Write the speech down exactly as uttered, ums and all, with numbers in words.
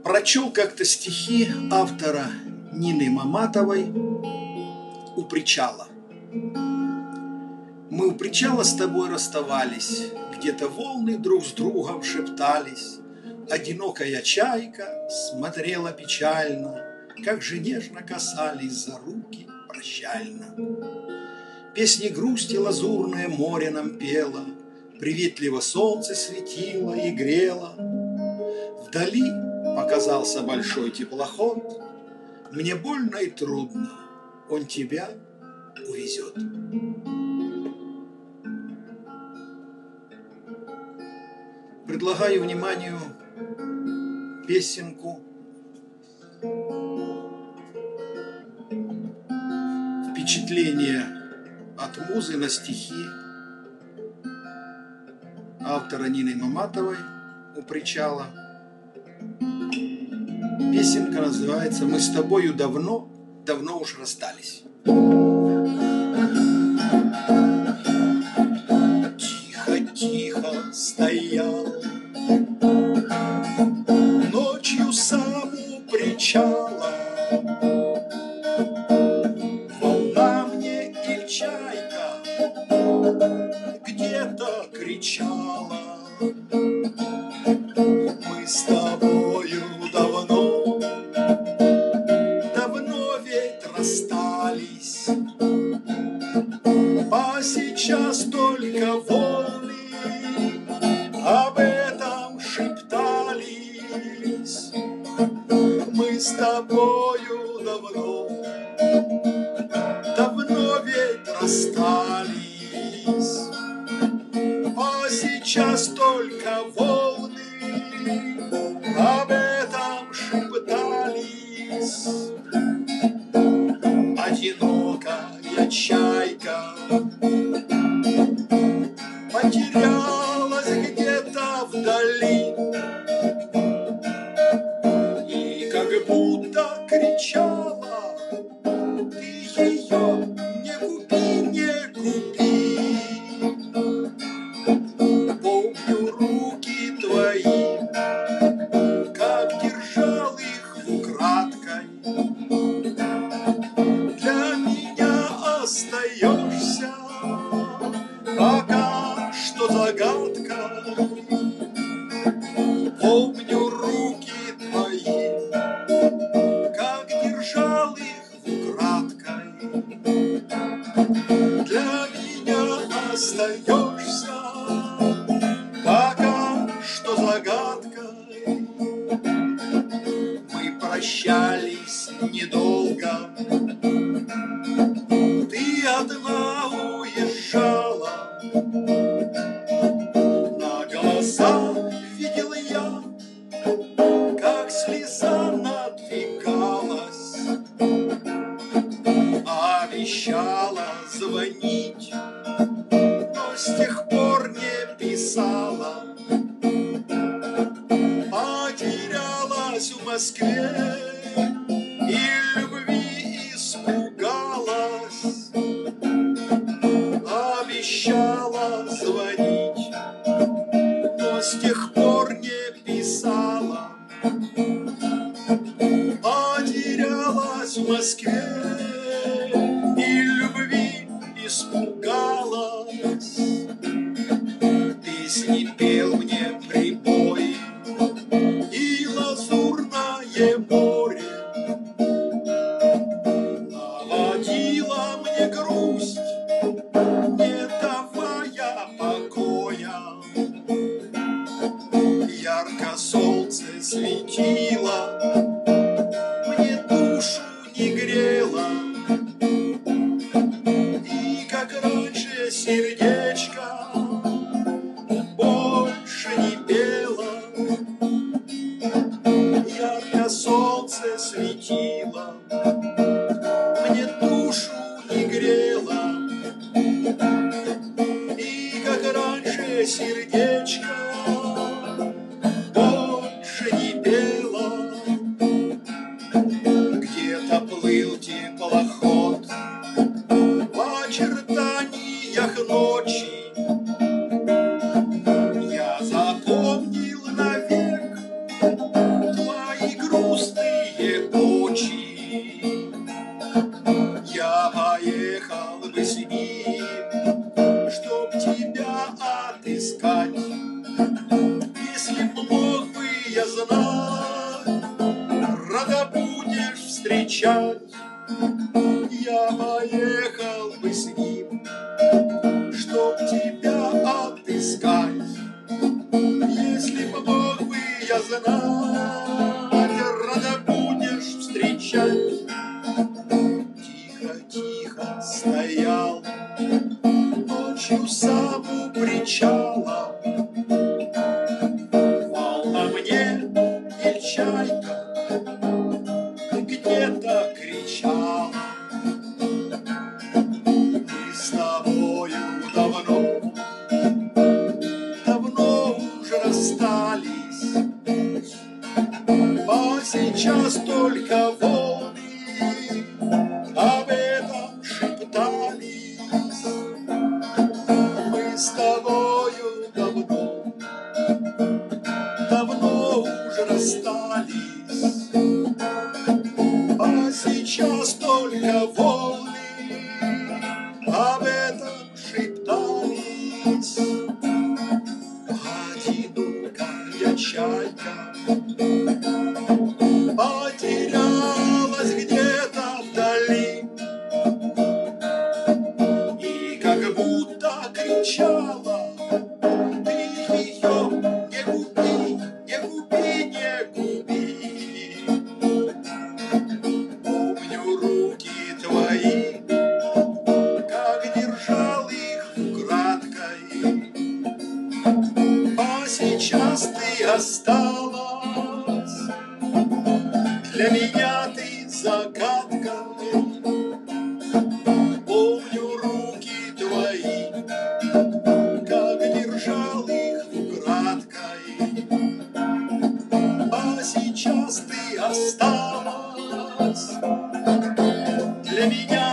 Прочел как-то стихи автора Нины Маматовой у причала. Мы у причала с тобой расставались, где-то волны друг с другом шептались. Одинокая чайка смотрела печально, как же нежно касались за руки прощально. Песни грусти лазурное море нам пело, приветливо солнце светило и грело. Вдали показался большой теплоход, мне больно и трудно, он тебя увезет. Предлагаю вниманию песенку «Впечатление от музы на стихи» автора Нины Маматовой у причала. Песенка называется «Мы с тобою давно, давно уж расстались». Тихо-тихо стоял ночью сам у причала, волна мне или чайка где-то кричала. Мы с тобою давно, давно ведь расстались, а сейчас только волны об этом шептались. Мы с тобою давно, давно ведь расстались, а сейчас только волны об этом шептались. Одинокая чайка потерялась где-то вдали и как будто кричала: ты ее не губи, не губи. Помню руки твои, как держал их украдкой. Для меня остаешься пока что загадкой. Помню руки твои, как держал их украдкой. Для меня остаешься пока что загадкой. Мы прощались недолго, ты одна уезжала. На глаза видел я, как слеза надвигалась, обещала звонить, но с тех пор не писала. Потерялась в Москве и любви испугалась. Обещала звонить, но с тех пор не писала. Потерялась в Москве и любви испугалась. Песни пел мне прибой и лазурное море, наводила мне грусть, не давая покоя. Ярко солнце светило, мне душу не грело, и как раньше сердечко больше не пело. Ярко солнце светило, мне душу не грело, и как раньше сердечко больше не пело. я знаю, рада будешь встречать. Я поехал бы с ним, чтоб тебя отыскать. Если б мог бы я знать, рада будешь встречать. Тихо-тихо стоял ночью сам у причала. Волна мне и чайка где-то кричала. Мы с тобою давно, давно уже расстались, а сейчас только волны об этом шептались. Мы с тобою давно, давно уже расстались, а сейчас только волны об этом шептались. Одинокая чайка потерялась где-то вдали и как будто кричала: ты ее не губи, не губи, не губи. Помню руки твои, как держал их украдкой, а сейчас ты осталась, для меня ты загадкой. Помню руки твои, как держал их украдкой, а сейчас ты осталась, для меня